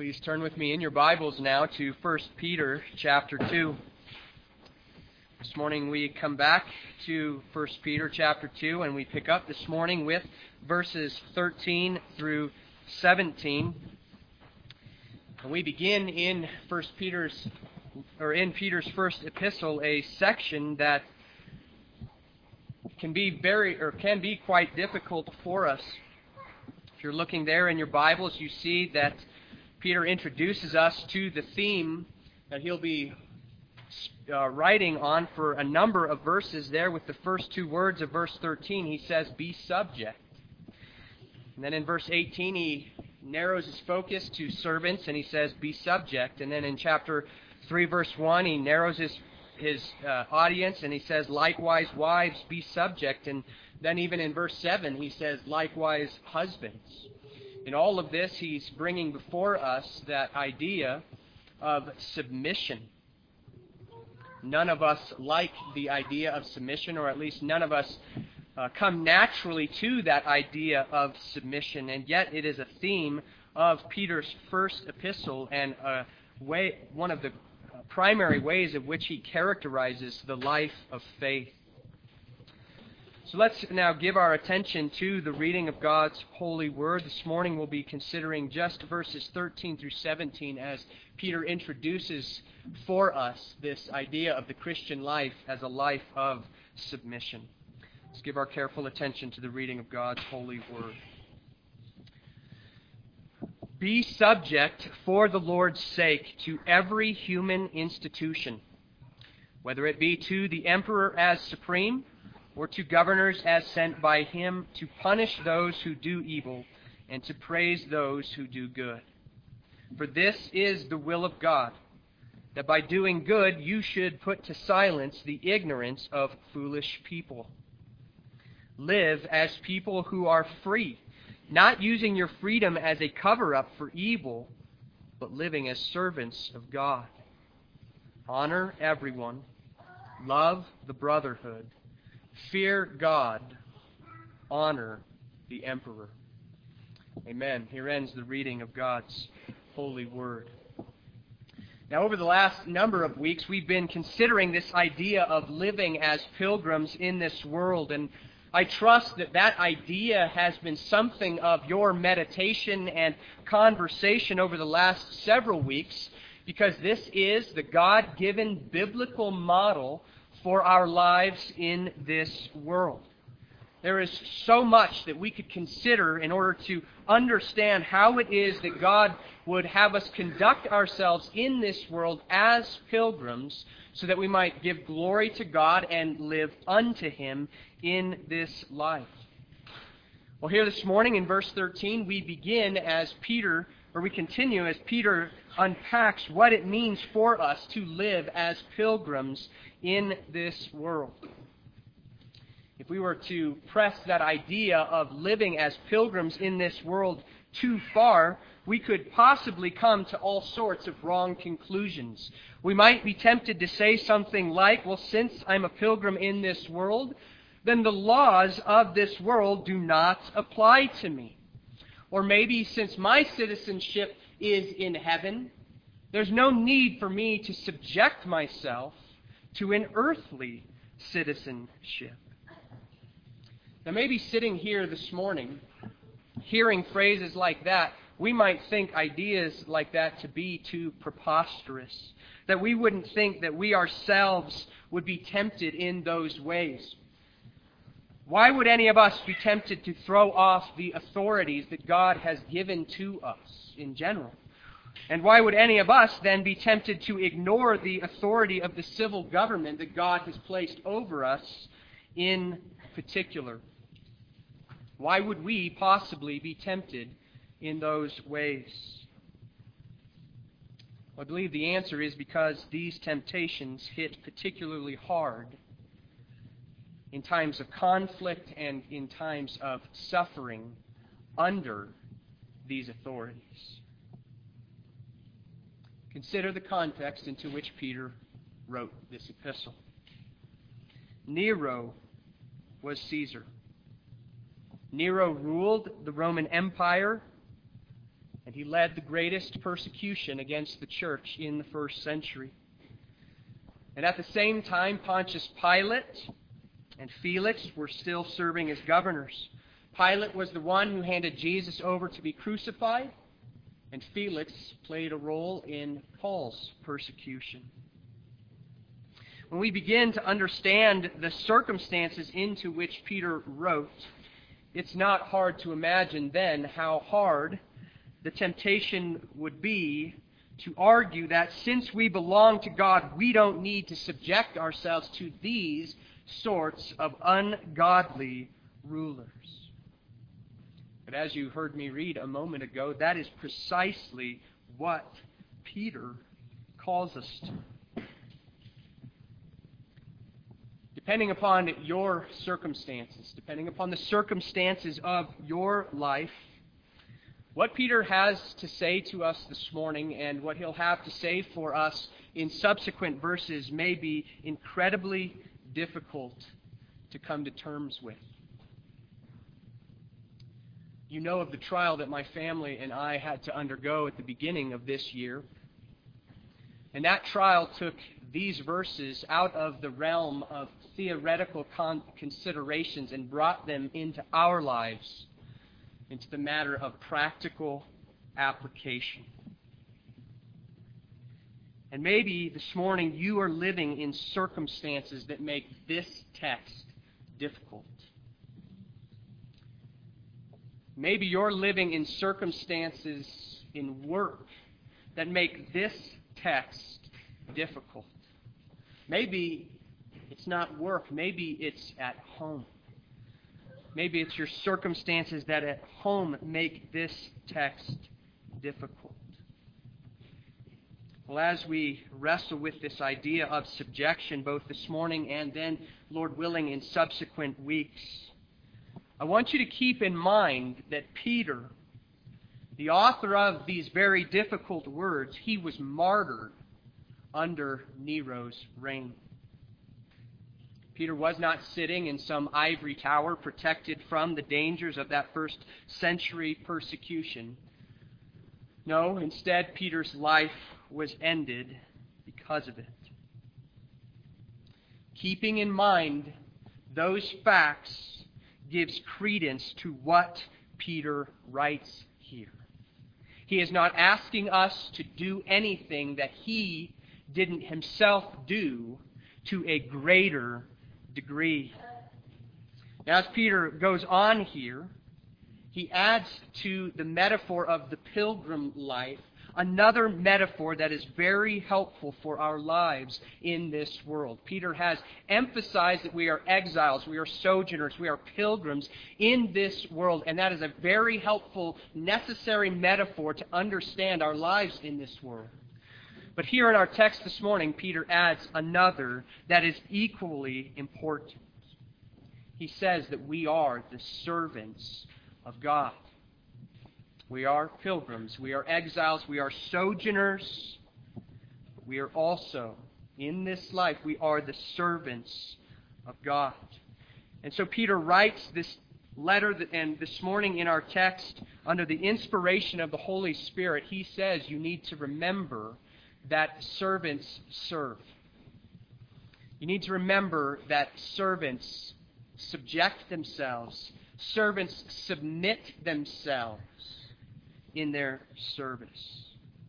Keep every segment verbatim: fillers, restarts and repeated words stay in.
Please turn with me in your Bibles now to First Peter chapter two. This morning we come back to First Peter chapter two, and we pick up this morning with verses thirteen through seventeen. And we begin in First Peter's or in Peter's first epistle, a section that can be very or can be quite difficult for us. If you're looking there in your Bibles, you see that Peter introduces us to the theme that he'll be uh, writing on for a number of verses there. With the first two words of verse thirteen, he says, "Be subject." And then in verse eighteen, he narrows his focus to servants, and he says, "Be subject." And then in chapter three, verse one, he narrows his, his uh, audience, and he says, "Likewise, wives, be subject." And then even in verse seven, he says, "Likewise, husbands." In all of this, he's bringing before us that idea of submission. None of us like the idea of submission, or at least none of us uh, come naturally to that idea of submission. And yet it is a theme of Peter's first epistle, and a way, one of the primary ways in which he characterizes the life of faith. So let's now give our attention to the reading of God's holy word. This morning we'll be considering just verses thirteen through seventeen as Peter introduces for us this idea of the Christian life as a life of submission. Let's give our careful attention to the reading of God's holy word. "Be subject for the Lord's sake to every human institution, whether it be to the emperor as supreme, or to governors as sent by him to punish those who do evil and to praise those who do good. For this is the will of God, that by doing good you should put to silence the ignorance of foolish people. Live as people who are free, not using your freedom as a cover-up for evil, but living as servants of God. Honor everyone, love the brotherhood, fear God, honor the emperor." Amen. Here ends the reading of God's holy word. Now, over the last number of weeks, we've been considering this idea of living as pilgrims in this world, and I trust that that idea has been something of your meditation and conversation over the last several weeks, because this is the God-given biblical model for our lives in this world. There is so much that we could consider in order to understand how it is that God would have us conduct ourselves in this world as pilgrims, so that we might give glory to God and live unto Him in this life. Well, here this morning in verse thirteen, we begin as Peter, or we continue as Peter unpacks what it means for us to live as pilgrims in this world. If we were to press that idea of living as pilgrims in this world too far, we could possibly come to all sorts of wrong conclusions. We might be tempted to say something like, well, since I'm a pilgrim in this world, then the laws of this world do not apply to me. Or maybe since my citizenship is in heaven, there's no need for me to subject myself to an earthly citizenship. Now, maybe sitting here this morning, hearing phrases like that, we might think ideas like that to be too preposterous, that we wouldn't think that we ourselves would be tempted in those ways. Why would any of us be tempted to throw off the authorities that God has given to us in general? And why would any of us then be tempted to ignore the authority of the civil government that God has placed over us in particular? Why would we possibly be tempted in those ways? Well, I believe the answer is because these temptations hit particularly hard in times of conflict and in times of suffering under these authorities. Consider the context into which Peter wrote this epistle. Nero was Caesar. Nero ruled the Roman Empire, And he led the greatest persecution against the church in the first century. And at the same time, Pontius Pilate and Felix were still serving as governors. Pilate was the one who handed Jesus over to be crucified, and Felix played a role in Paul's persecution. When we begin to understand the circumstances into which Peter wrote, it's not hard to imagine then how hard the temptation would be to argue that since we belong to God, we don't need to subject ourselves to these sorts of ungodly rulers. But as you heard me read a moment ago, that is precisely what Peter calls us to. Depending upon your circumstances, depending upon the circumstances of your life, what Peter has to say to us this morning and what he'll have to say for us in subsequent verses may be incredibly difficult to come to terms with. You know of the trial that my family and I had to undergo at the beginning of this year. And that trial took these verses out of the realm of theoretical con- considerations and brought them into our lives, into the matter of practical application. And maybe this morning you are living in circumstances that make this text difficult. Maybe you're living in circumstances in work that make this text difficult. Maybe it's not work. Maybe it's at home. Maybe it's your circumstances that at home make this text difficult. Well, as we wrestle with this idea of subjection both this morning and then, Lord willing, in subsequent weeks, I want you to keep in mind that Peter, the author of these very difficult words, he was martyred under Nero's reign. Peter was not sitting in some ivory tower protected from the dangers of that first century persecution. No, instead, Peter's life was ended because of it. Keeping in mind those facts gives credence to what Peter writes here. He is not asking us to do anything that he didn't himself do to a greater degree. Now, as Peter goes on here, he adds to the metaphor of the pilgrim life another metaphor that is very helpful for our lives in this world. Peter has emphasized that we are exiles, we are sojourners, we are pilgrims in this world, and that is a very helpful, necessary metaphor to understand our lives in this world. But here in our text this morning, Peter adds another that is equally important. He says that we are the servants of God. We are pilgrims, we are exiles, we are sojourners. We are also, in this life, we are the servants of God. And so Peter writes this letter, that, and this morning in our text, under the inspiration of the Holy Spirit, he says you need to remember that servants serve. You need to remember that servants subject themselves. Servants submit themselves in their service.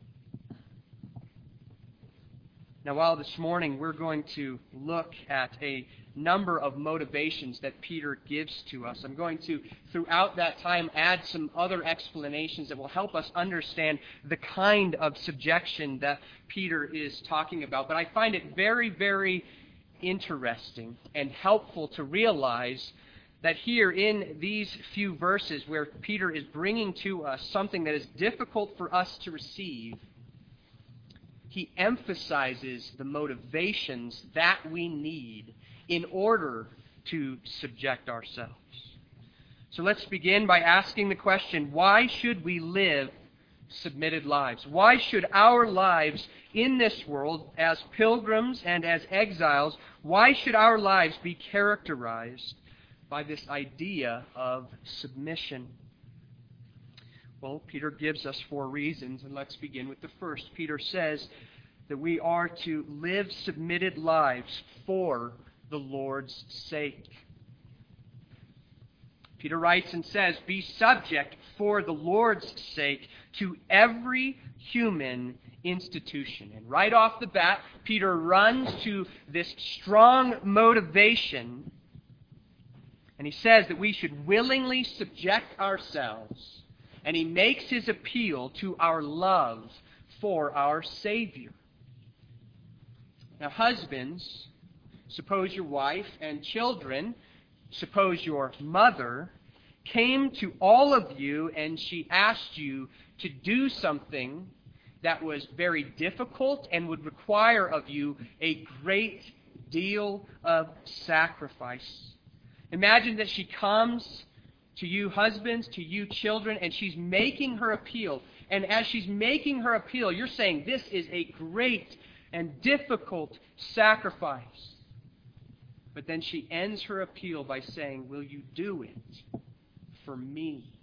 Now, while this morning we're going to look at a number of motivations that Peter gives to us, I'm going to, throughout that time, add some other explanations that will help us understand the kind of subjection that Peter is talking about. But I find it very, very interesting and helpful to realize that here in these few verses where Peter is bringing to us something that is difficult for us to receive, he emphasizes the motivations that we need in order to subject ourselves. So let's begin by asking the question, why should we live submitted lives? Why should our lives in this world, as pilgrims and as exiles, why should our lives be characterized by this idea of submission? Well, Peter gives us four reasons, and let's begin with the first. Peter says that we are to live submitted lives for the Lord's sake. Peter writes and says, "Be subject for the Lord's sake to every human institution." And right off the bat, Peter runs to this strong motivation, and he says that we should willingly subject ourselves, and he makes his appeal to our love for our Savior. Now, husbands, suppose your wife, and children, suppose your mother, came to all of you and she asked you to do something that was very difficult and would require of you a great deal of sacrifice. Imagine that she comes to you husbands, to you children, and she's making her appeal. And as she's making her appeal, you're saying this is a great and difficult sacrifice. But then she ends her appeal by saying, "Will you do it for me?"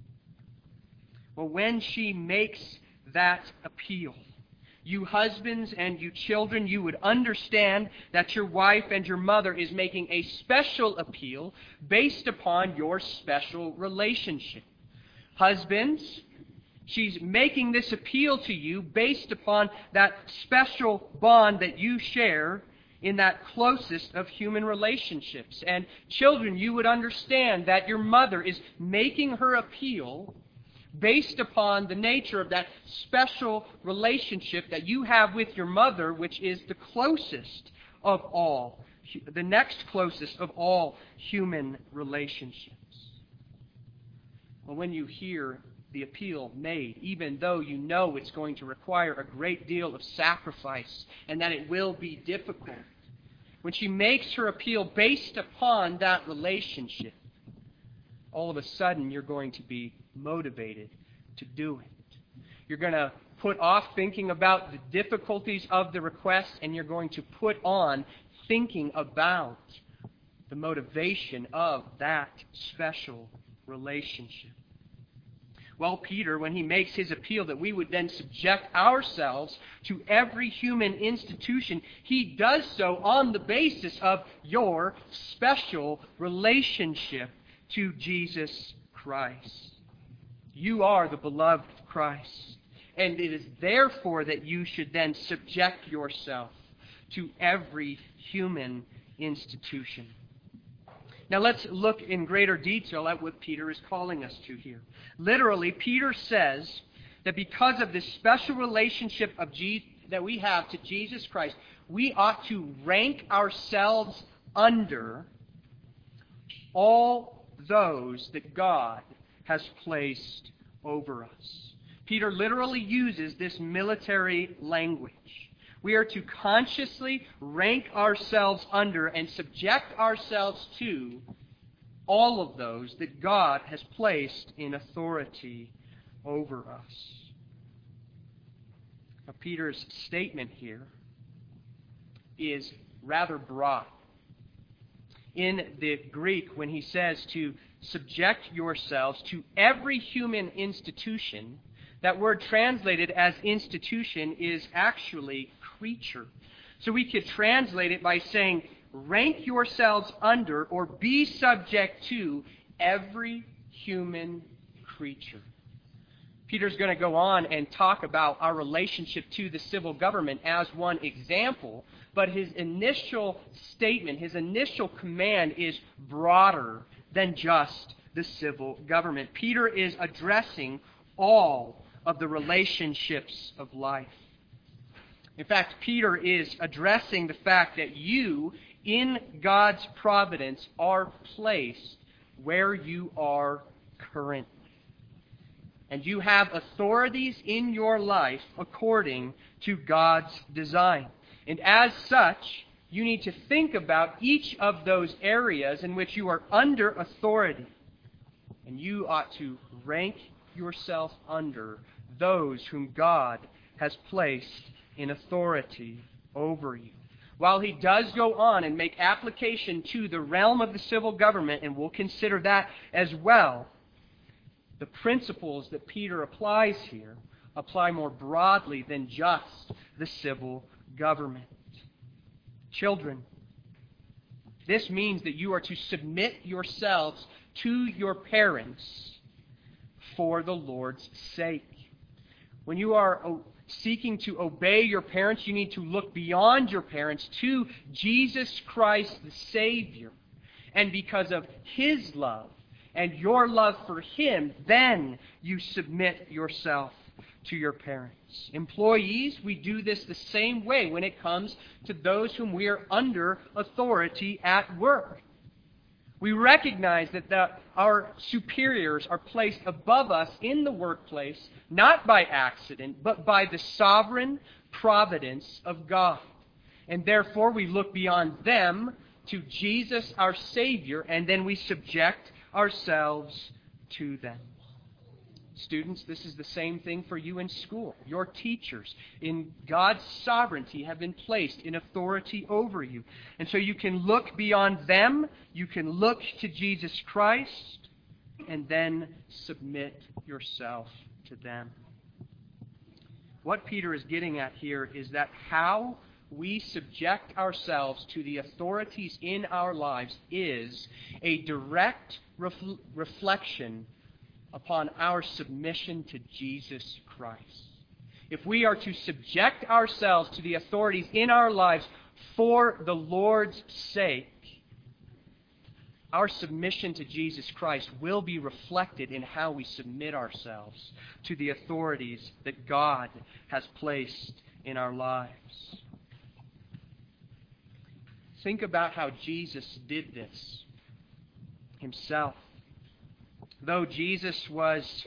Well, when she makes that appeal, you husbands and you children, you would understand that your wife and your mother is making a special appeal based upon your special relationship. Husbands, she's making this appeal to you based upon that special bond that you share in that closest of human relationships. And children, you would understand that your mother is making her appeal based upon the nature of that special relationship that you have with your mother, which is the closest of all, the next closest of all human relationships. Well, when you hear the appeal made, even though you know it's going to require a great deal of sacrifice and that it will be difficult, when she makes her appeal based upon that relationship, all of a sudden you're going to be motivated to do it. You're going to put off thinking about the difficulties of the request, and you're going to put on thinking about the motivation of that special relationship. Well, Peter, when he makes his appeal that we would then subject ourselves to every human institution, he does so on the basis of your special relationship to Jesus Christ. You are the beloved of Christ, and it is therefore that you should then subject yourself to every human institution. Now let's look in greater detail at what Peter is calling us to here. Literally, Peter says that because of this special relationship of Je- that we have to Jesus Christ, we ought to rank ourselves under all those that God has placed over us. Peter literally uses this military language. We are to consciously rank ourselves under and subject ourselves to all of those that God has placed in authority over us. Now, Peter's statement here is rather broad. In the Greek, when he says to subject yourselves to every human institution, that word translated as institution is actually creature. So we could translate it by saying, rank yourselves under or be subject to every human creature. Peter's going to go on and talk about our relationship to the civil government as one example, but his initial statement, his initial command is broader than just the civil government. Peter is addressing all of the relationships of life. In fact, Peter is addressing the fact that you, in God's providence, are placed where you are currently. And you have authorities in your life according to God's design. And as such, you need to think about each of those areas in which you are under authority. And you ought to rank yourself under those whom God has placed in authority over you. While he does go on and make application to the realm of the civil government, and we'll consider that as well, the principles that Peter applies here apply more broadly than just the civil government. Children, this means that you are to submit yourselves to your parents for the Lord's sake. When you are seeking to obey your parents, you need to look beyond your parents to Jesus Christ the Savior. And because of His love and your love for Him, then you submit yourself to your parents. Employees, we do this the same way when it comes to those whom we are under authority at work. We recognize that the, our superiors are placed above us in the workplace, not by accident, but by the sovereign providence of God. And therefore we look beyond them to Jesus our Savior, and then we subject ourselves to them. Students, this is the same thing for you in school. Your teachers, in God's sovereignty, have been placed in authority over you. And so you can look beyond them, you can look to Jesus Christ, and then submit yourself to them. What Peter is getting at here is that how we subject ourselves to the authorities in our lives is a direct ref- reflection upon our submission to Jesus Christ. If we are to subject ourselves to the authorities in our lives for the Lord's sake, our submission to Jesus Christ will be reflected in how we submit ourselves to the authorities that God has placed in our lives. Think about how Jesus did this Himself. Though Jesus was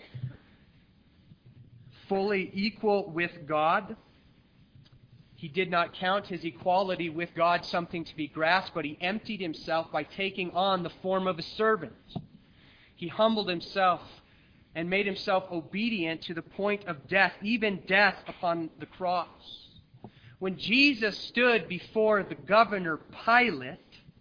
fully equal with God, He did not count His equality with God something to be grasped, but He emptied Himself by taking on the form of a servant. He humbled Himself and made Himself obedient to the point of death, even death upon the cross. When Jesus stood before the governor Pilate,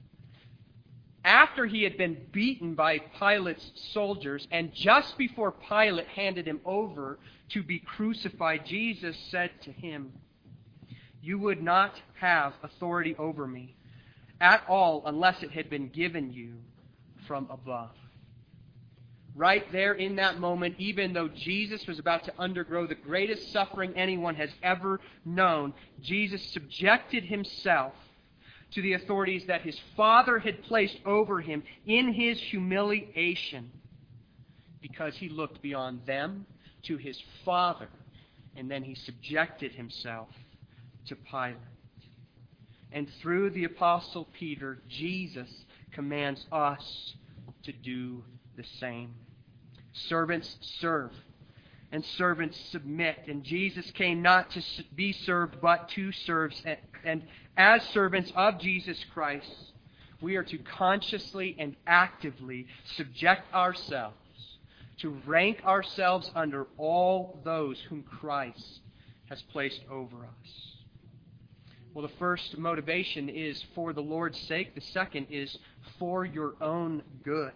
after he had been beaten by Pilate's soldiers, and just before Pilate handed him over to be crucified, Jesus said to him, "You would not have authority over me at all unless it had been given you from above." Right there in that moment, even though Jesus was about to undergo the greatest suffering anyone has ever known, Jesus subjected Himself to the authorities that His Father had placed over Him in His humiliation, because He looked beyond them to His Father, and then He subjected Himself to Pilate. And through the Apostle Peter, Jesus commands us to do the same. Servants serve, and servants submit. And Jesus came not to be served, but to serve. And as servants of Jesus Christ, we are to consciously and actively subject ourselves, to rank ourselves under all those whom Christ has placed over us. Well, the first motivation is for the Lord's sake. The second is for your own good.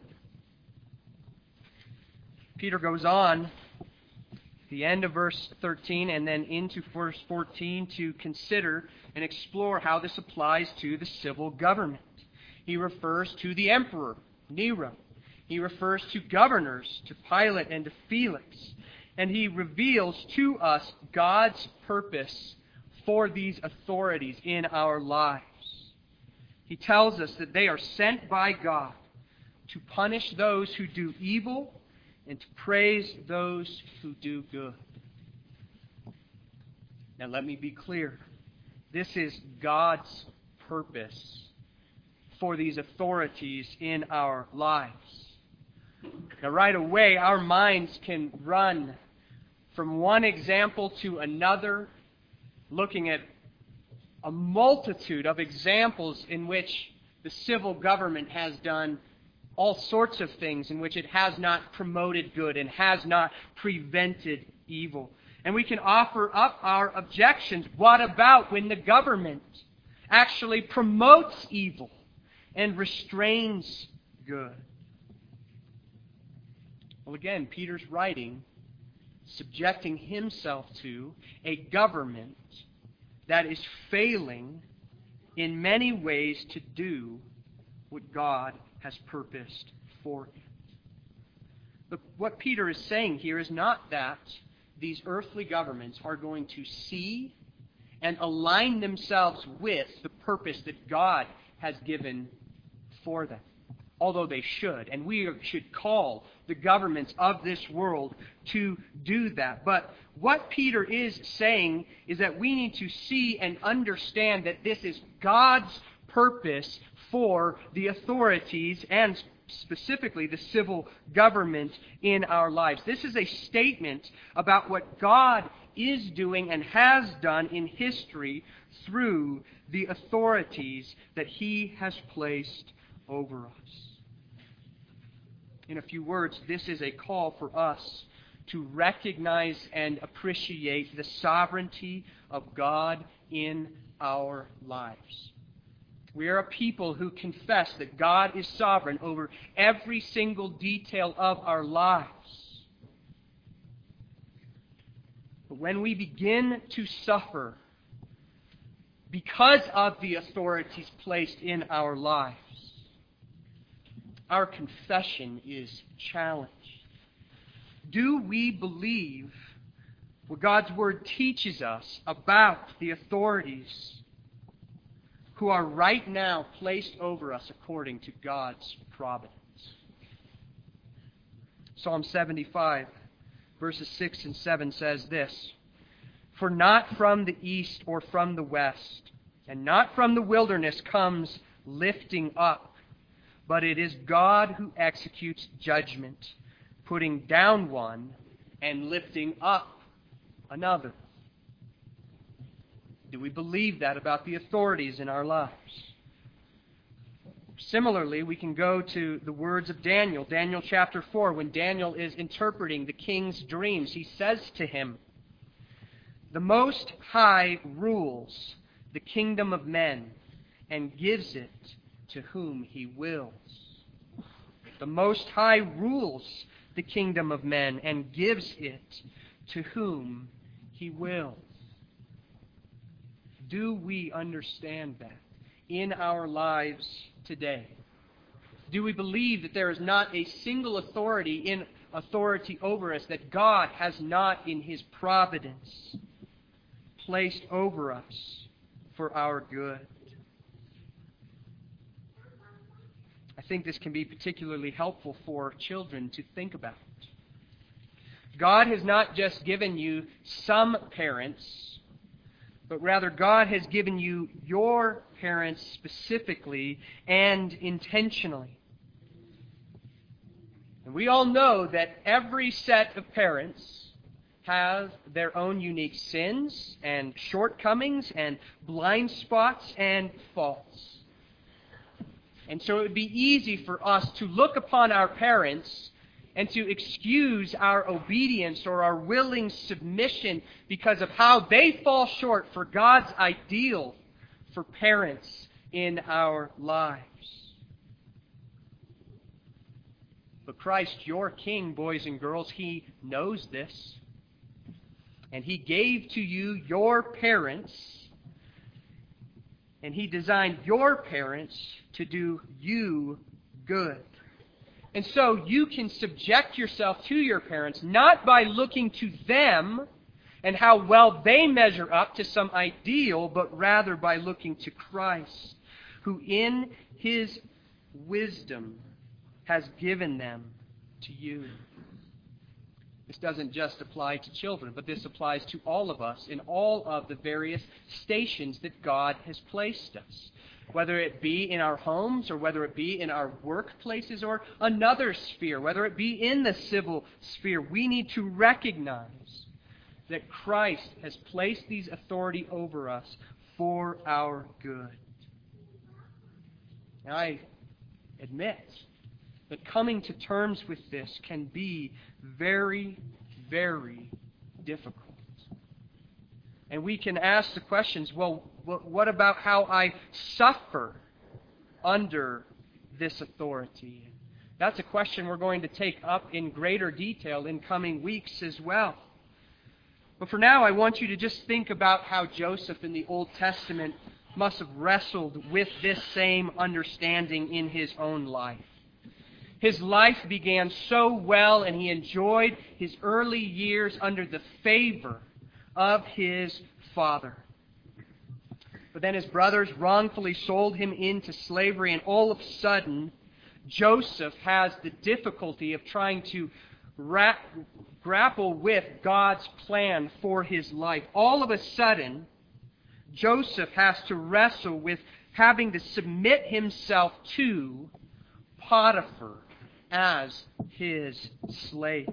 Peter goes on the end of verse thirteen and then into verse fourteen to consider and explore how this applies to the civil government. He refers to the emperor, Nero. He refers to governors, to Pilate and to Felix. And he reveals to us God's purpose for these authorities in our lives. He tells us that they are sent by God to punish those who do evil and to praise those who do good. Now let me be clear. This is God's purpose for these authorities in our lives. Now right away, our minds can run from one example to another, looking at a multitude of examples in which the civil government has done all sorts of things in which it has not promoted good and has not prevented evil. And we can offer up our objections. What about when the government actually promotes evil and restrains good? Well, again, Peter's writing, subjecting himself to a government that is failing in many ways to do what God has purposed for it. But what Peter is saying here is not that these earthly governments are going to see and align themselves with the purpose that God has given for them, although they should. And we should call the governments of this world to do that. But what Peter is saying is that we need to see and understand that this is God's purpose for the authorities and specifically the civil government in our lives. This is a statement about what God is doing and has done in history through the authorities that He has placed over us. In a few words, this is a call for us to recognize and appreciate the sovereignty of God in our lives. We are a people who confess that God is sovereign over every single detail of our lives. But when we begin to suffer because of the authorities placed in our lives, our confession is challenged. Do we believe what God's Word teaches us about the authorities who are right now placed over us according to God's providence? Psalm seventy-five, verses six and seven says this: "For not from the east or from the west, and not from the wilderness comes lifting up, but it is God who executes judgment, putting down one and lifting up another." Do we believe that about the authorities in our lives? Similarly, we can go to the words of Daniel, Daniel chapter four, when Daniel is interpreting the king's dreams. He says to him, "The Most High rules the kingdom of men and gives it to whom He wills." The Most High rules the kingdom of men and gives it to whom He wills. Do we understand that in our lives today? Do we believe that there is not a single authority in authority over us that God has not in His providence placed over us for our good? I think this can be particularly helpful for children to think about. God has not just given you some parents, but rather God has given you your parents specifically and intentionally. And we all know that every set of parents have their own unique sins and shortcomings and blind spots and faults. And so it would be easy for us to look upon our parents and to excuse our obedience or our willing submission because of how they fall short for God's ideal for parents in our lives. But Christ, your King, boys and girls, He knows this. And He gave to you your parents, and He designed your parents to do you good. And so you can subject yourself to your parents, not by looking to them and how well they measure up to some ideal, but rather by looking to Christ, who in His wisdom has given them to you. This doesn't just apply to children, but this applies to all of us in all of the various stations that God has placed us. Whether it be in our homes or whether it be in our workplaces or another sphere, whether it be in the civil sphere, we need to recognize that Christ has placed these authority over us for our good. Now, I admit that coming to terms with this can be very, very difficult. And we can ask the questions, well, what about how I suffer under this authority? That's a question we're going to take up in greater detail in coming weeks as well. But for now, I want you to just think about how Joseph in the Old Testament must have wrestled with this same understanding in his own life. His life began so well, and he enjoyed his early years under the favor of his father. But then his brothers wrongfully sold him into slavery, and all of a sudden, Joseph has the difficulty of trying to ra- grapple with God's plan for his life. All of a sudden, Joseph has to wrestle with having to submit himself to Potiphar as his slave.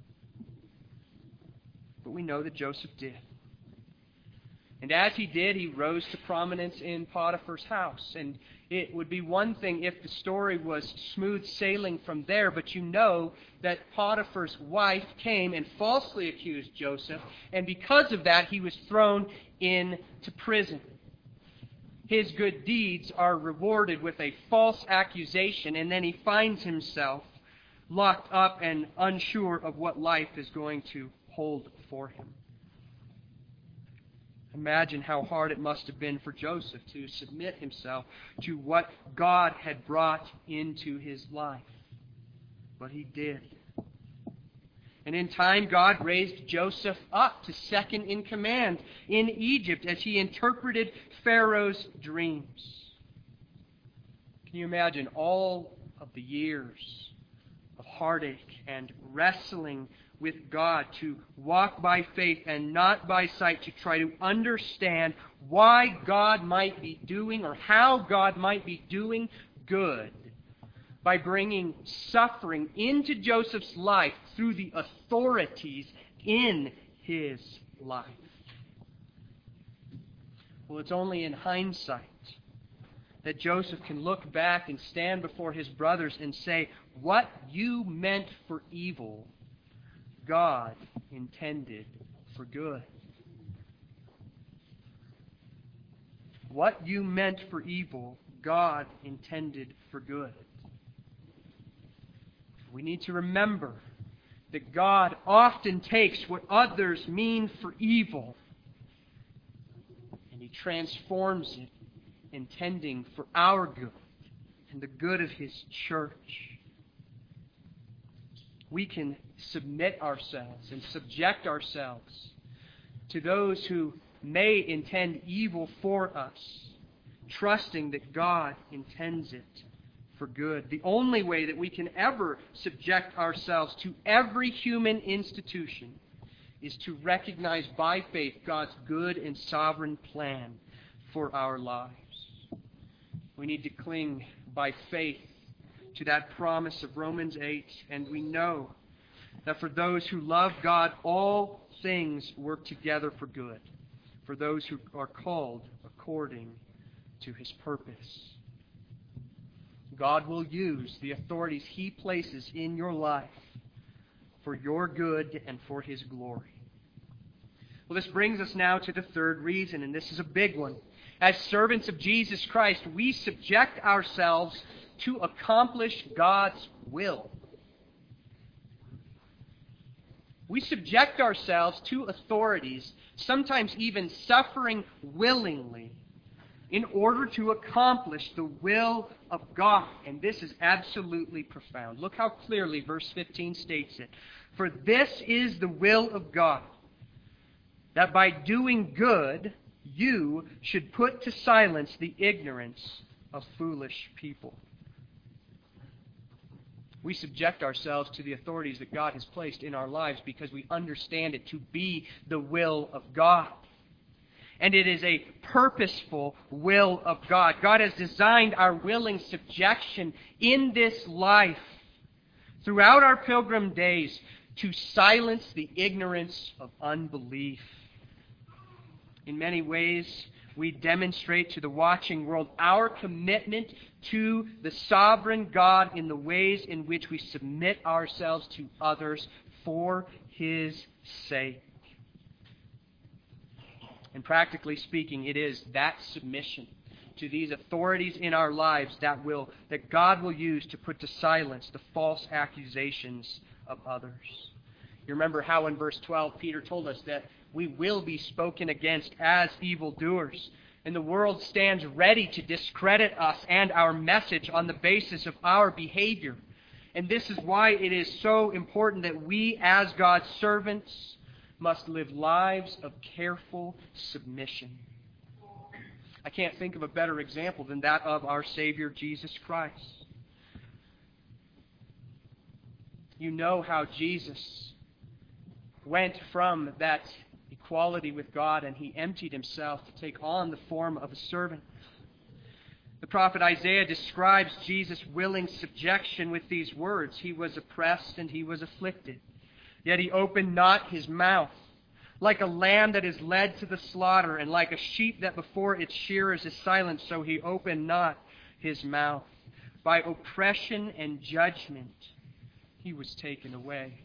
But we know that Joseph did. And as he did, he rose to prominence in Potiphar's house. And it would be one thing if the story was smooth sailing from there, but you know that Potiphar's wife came and falsely accused Joseph, and because of that, he was thrown into prison. His good deeds are rewarded with a false accusation, and then he finds himself locked up and unsure of what life is going to hold for him. Imagine how hard it must have been for Joseph to submit himself to what God had brought into his life. But he did. And in time, God raised Joseph up to second in command in Egypt as he interpreted Pharaoh's dreams. Can you imagine all of the years of heartache and wrestling with God, to walk by faith and not by sight, to try to understand why God might be doing or how God might be doing good by bringing suffering into Joseph's life through the authorities in his life? Well, it's only in hindsight that Joseph can look back and stand before his brothers and say, what you meant for evil, God intended for good. What you meant for evil, God intended for good. We need to remember that God often takes what others mean for evil and He transforms it, intending for our good and the good of His church. We can submit ourselves and subject ourselves to those who may intend evil for us, trusting that God intends it for good. The only way that we can ever subject ourselves to every human institution is to recognize by faith God's good and sovereign plan for our lives. We need to cling by faith to that promise of Romans eight, and we know that for those who love God, all things work together for good, for those who are called according to His purpose. God will use the authorities He places in your life for your good and for His glory. Well, this brings us now to the third reason, and this is a big one. As servants of Jesus Christ, we subject ourselves to accomplish God's will. We subject ourselves to authorities, sometimes even suffering willingly, in order to accomplish the will of God. And this is absolutely profound. Look how clearly verse fifteen states it. For this is the will of God, that by doing good you should put to silence the ignorance of foolish people. We subject ourselves to the authorities that God has placed in our lives because we understand it to be the will of God. And it is a purposeful will of God. God has designed our willing subjection in this life throughout our pilgrim days to silence the ignorance of unbelief. In many ways, we demonstrate to the watching world our commitment to the sovereign God in the ways in which we submit ourselves to others for His sake. And practically speaking, it is that submission to these authorities in our lives that will that God will use to put to silence the false accusations of others. You remember how in verse twelve Peter told us that we will be spoken against as evildoers, and the world stands ready to discredit us and our message on the basis of our behavior. And this is why it is so important that we, as God's servants, must live lives of careful submission. I can't think of a better example than that of our Savior, Jesus Christ. You know how Jesus went from that equality with God and he emptied himself to take on the form of a servant. The prophet Isaiah describes Jesus' willing subjection with these words. He was oppressed and he was afflicted, yet he opened not his mouth. Like a lamb that is led to the slaughter, and like a sheep that before its shearers is silent, so he opened not his mouth. By oppression and judgment he was taken away.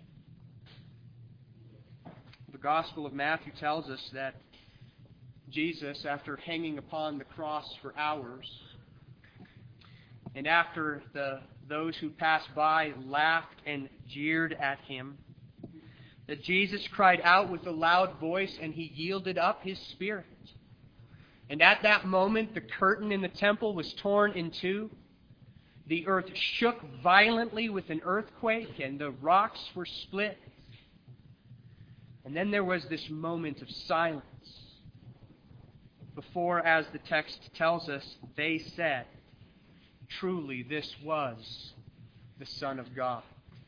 The Gospel of Matthew tells us that Jesus, after hanging upon the cross for hours, and after the those who passed by laughed and jeered at him, that Jesus cried out with a loud voice and he yielded up his spirit. And at that moment, the curtain in the temple was torn in two. The earth shook violently with an earthquake and the rocks were split. And then there was this moment of silence before, as the text tells us, they said, "Truly this was the Son of God."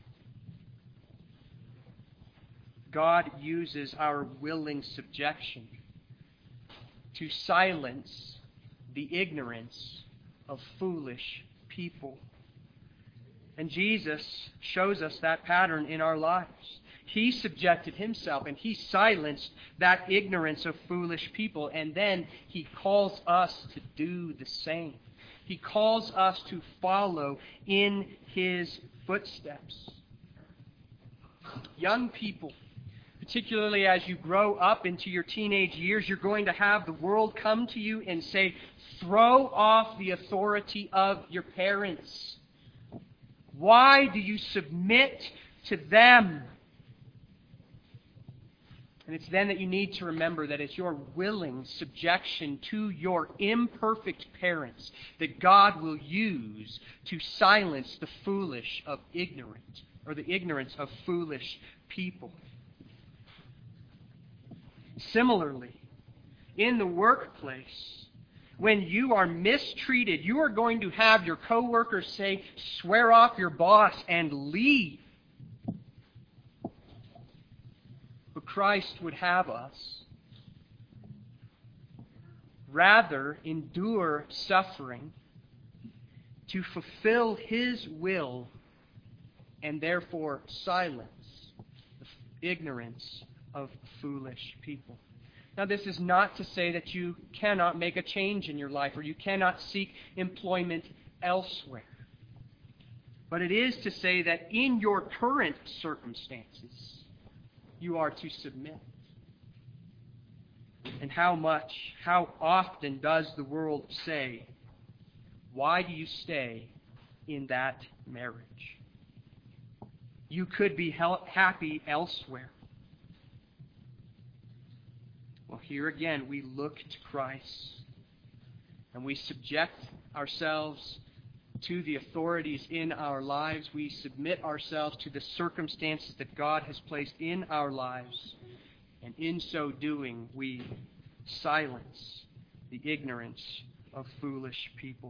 God uses our willing subjection to silence the ignorance of foolish people. And Jesus shows us that pattern in our lives. He subjected himself and he silenced that ignorance of foolish people. And then he calls us to do the same. He calls us to follow in his footsteps. Young people, particularly as you grow up into your teenage years, you're going to have the world come to you and say, throw off the authority of your parents. Why do you submit to them? And it's then that you need to remember that it's your willing subjection to your imperfect parents that God will use to silence the foolish of ignorant, or the ignorance of foolish people. Similarly, in the workplace, when you are mistreated, you are going to have your coworkers say, swear off your boss and leave. But Christ would have us rather endure suffering to fulfill his will and therefore silence the ignorance of foolish people. Now, this is not to say that you cannot make a change in your life or you cannot seek employment elsewhere. But it is to say that in your current circumstances, you are to submit. And how much, how often does the world say, why do you stay in that marriage? You could be happy elsewhere. Well, here again, we look to Christ and we subject ourselves to the authorities in our lives. We submit ourselves to the circumstances that God has placed in our lives. And in so doing, we silence the ignorance of foolish people.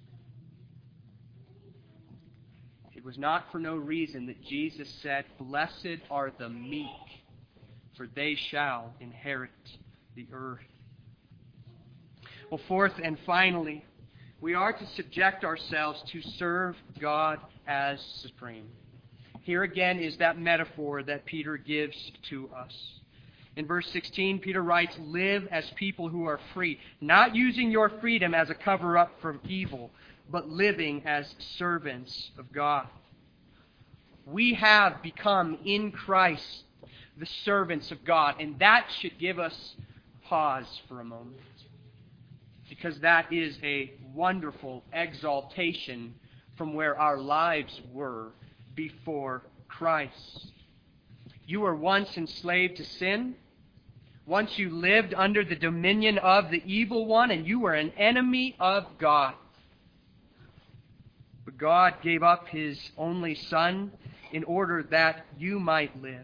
It was not for no reason that Jesus said, "Blessed are the meek, for they shall inherit the earth." Well, fourth and finally, we are to subject ourselves to serve God as supreme. Here again is that metaphor that Peter gives to us. In verse sixteen, Peter writes, "Live as people who are free, not using your freedom as a cover-up for evil, but living as servants of God." We have become in Christ the servants of God, and that should give us pause for a moment. because that is a wonderful exaltation from where our lives were before Christ. You were once enslaved to sin. Once you lived under the dominion of the evil one, and you were an enemy of God. But God gave up His only Son in order that you might live.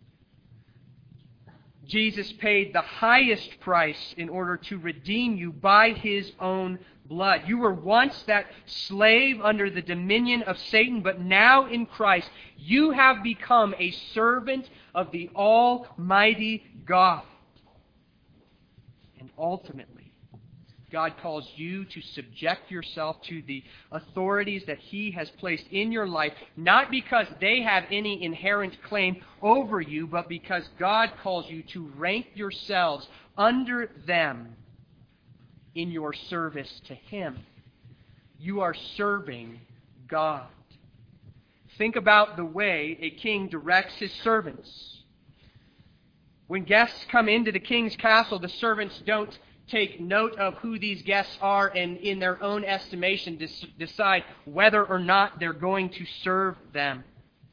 Jesus paid the highest price in order to redeem you by His own blood. You were once that slave under the dominion of Satan, but now in Christ you have become a servant of the Almighty God. And ultimately, God calls you to subject yourself to the authorities that He has placed in your life, not because they have any inherent claim over you, but because God calls you to rank yourselves under them in your service to Him. You are serving God. Think about the way a king directs his servants. When guests come into the king's castle, the servants don't take note of who these guests are and in their own estimation decide whether or not they're going to serve them.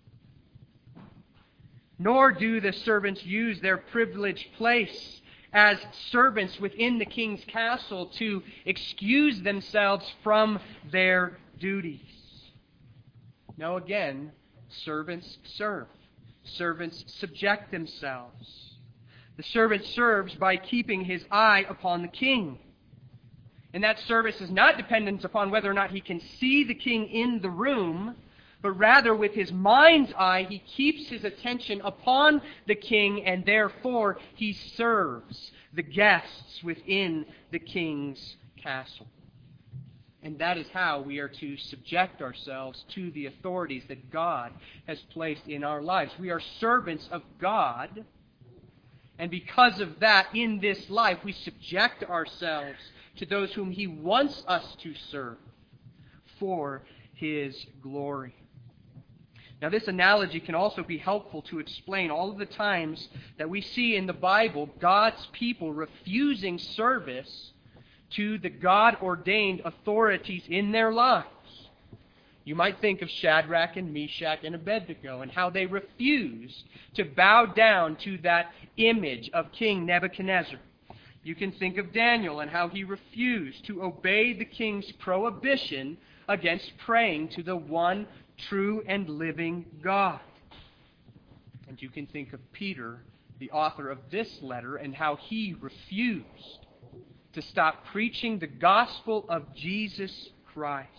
Nor do the servants use their privileged place as servants within the king's castle to excuse themselves from their duties. No, again, servants serve. Servants subject themselves. The servant serves by keeping his eye upon the king. And that service is not dependent upon whether or not he can see the king in the room, but rather with his mind's eye he keeps his attention upon the king, and therefore he serves the guests within the king's castle. And that is how we are to subject ourselves to the authorities that God has placed in our lives. We are servants of God. And because of that, in this life, we subject ourselves to those whom He wants us to serve for His glory. Now, this analogy can also be helpful to explain all of the times that we see in the Bible God's people refusing service to the God-ordained authorities in their lives. You might think of Shadrach and Meshach and Abednego and how they refused to bow down to that image of King Nebuchadnezzar. You can think of Daniel and how he refused to obey the king's prohibition against praying to the one true and living God. And you can think of Peter, the author of this letter, and how he refused to stop preaching the gospel of Jesus Christ.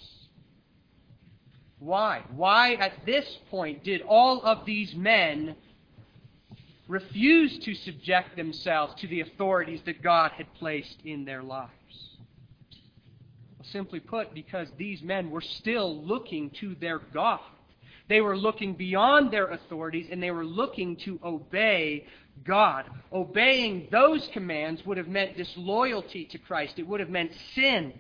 Why? Why at this point did all of these men refuse to subject themselves to the authorities that God had placed in their lives? Well, simply put, because these men were still looking to their God. They were looking beyond their authorities, and they were looking to obey God. Obeying those commands would have meant disloyalty to Christ. It would have meant sin.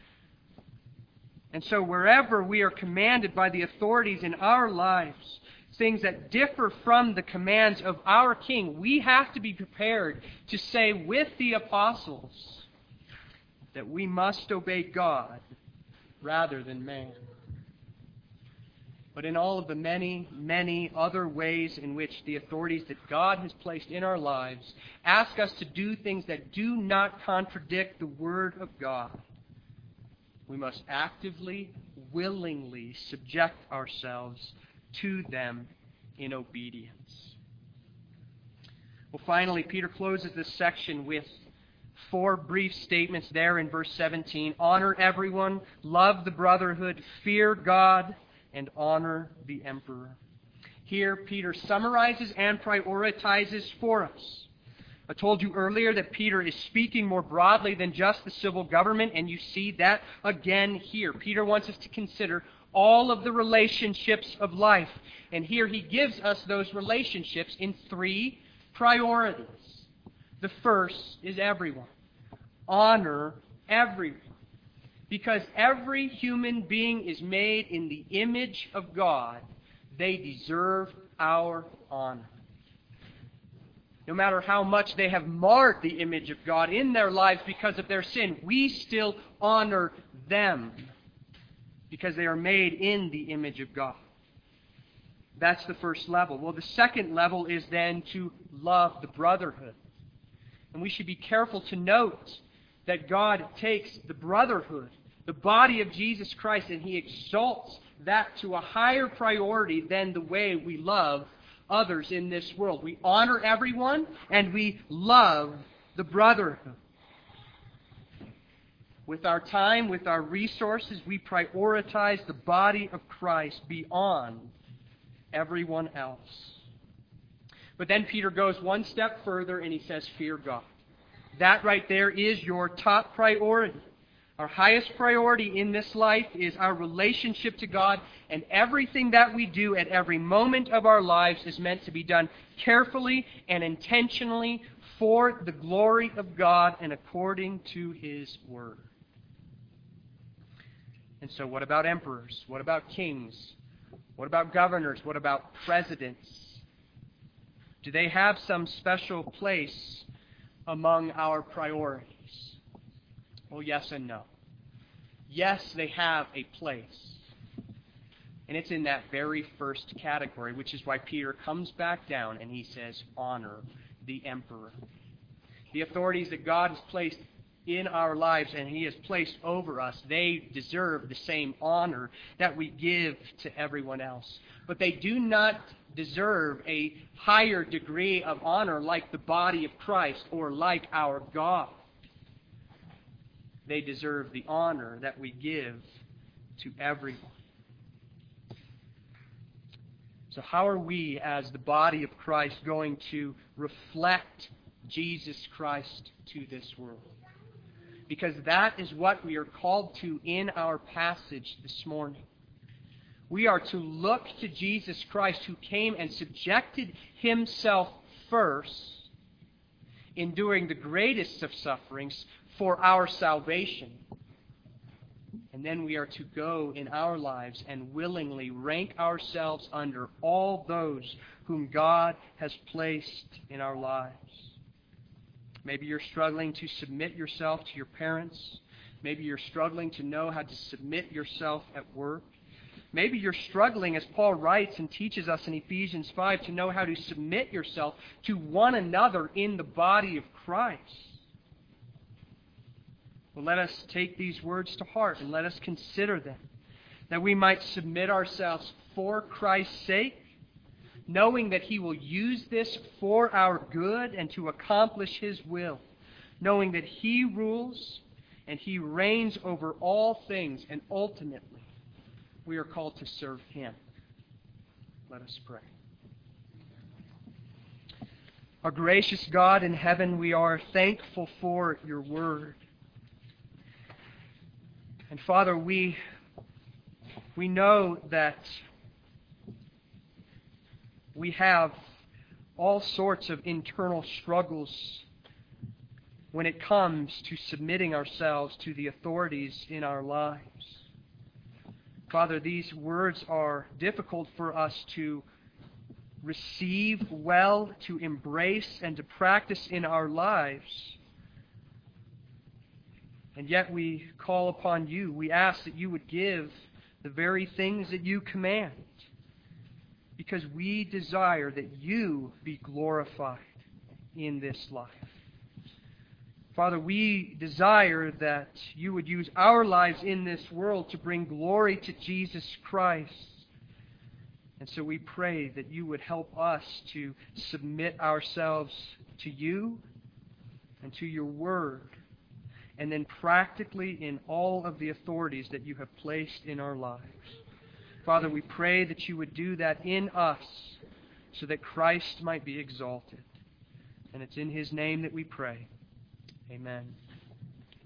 And so wherever we are commanded by the authorities in our lives, things that differ from the commands of our King, we have to be prepared to say with the apostles that we must obey God rather than man. But in all of the many, many other ways in which the authorities that God has placed in our lives ask us to do things that do not contradict the Word of God, we must actively, willingly subject ourselves to them in obedience. Well, finally, Peter closes this section with four brief statements there in verse seventeen. Honor everyone, love the brotherhood, fear God, and honor the emperor. Here, Peter summarizes and prioritizes for us. I told you earlier that Peter is speaking more broadly than just the civil government, and you see that again here. Peter wants us to consider all of the relationships of life. And here he gives us those relationships in three priorities. The first is everyone. Honor everyone. Because every human being is made in the image of God, they deserve our honor. no matter how much they have marred the image of God in their lives because of their sin, we still honor them because they are made in the image of God. That's the first level. Well, the second level is then to love the brotherhood. And we should be careful to note that God takes the brotherhood, the body of Jesus Christ, and He exalts that to a higher priority than the way we love others in this world. We honor everyone, and we love the brotherhood. With our time, with our resources, we prioritize the body of Christ beyond everyone else. But then Peter goes one step further and he says, fear God. That right there is your top priority. Our highest priority in this life is our relationship to God, and everything that we do at every moment of our lives is meant to be done carefully and intentionally for the glory of God and according to His Word. And so what about emperors? What about kings? What about governors? What about presidents? Do they have some special place among our priorities? Well, yes and no. Yes, they have a place. And it's in that very first category, which is why Peter comes back down and he says, honor the emperor. The authorities that God has placed in our lives and He has placed over us, they deserve the same honor that we give to everyone else. But they do not deserve a higher degree of honor like the body of Christ or like our God. They deserve the honor that we give to everyone. So how are we as the body of Christ going to reflect Jesus Christ to this world? Because that is what we are called to in our passage this morning. We are to look to Jesus Christ, who came and subjected Himself first, enduring the greatest of sufferings for our salvation. And then we are to go in our lives and willingly rank ourselves under all those whom God has placed in our lives. Maybe you're struggling to submit yourself to your parents. Maybe you're struggling to know how to submit yourself at work. Maybe you're struggling, as Paul writes and teaches us in Ephesians five, to know how to submit yourself to one another in the body of Christ. Well, let us take these words to heart and let us consider them, that we might submit ourselves for Christ's sake, knowing that He will use this for our good and to accomplish His will, knowing that He rules and He reigns over all things, and ultimately we are called to serve Him. Let us pray. Our gracious God in heaven, we are thankful for Your Word. And Father, we, we know that we have all sorts of internal struggles when it comes to submitting ourselves to the authorities in our lives. Father, these words are difficult for us to receive well, to embrace, and to practice in our lives. And yet we call upon You. We ask that You would give the very things that You command, because we desire that You be glorified in this life. Father, we desire that You would use our lives in this world to bring glory to Jesus Christ. And so we pray that You would help us to submit ourselves to You and to Your Word, and then practically in all of the authorities that You have placed in our lives. Father, we pray that You would do that in us so that Christ might be exalted. And it's in His name that we pray. Amen.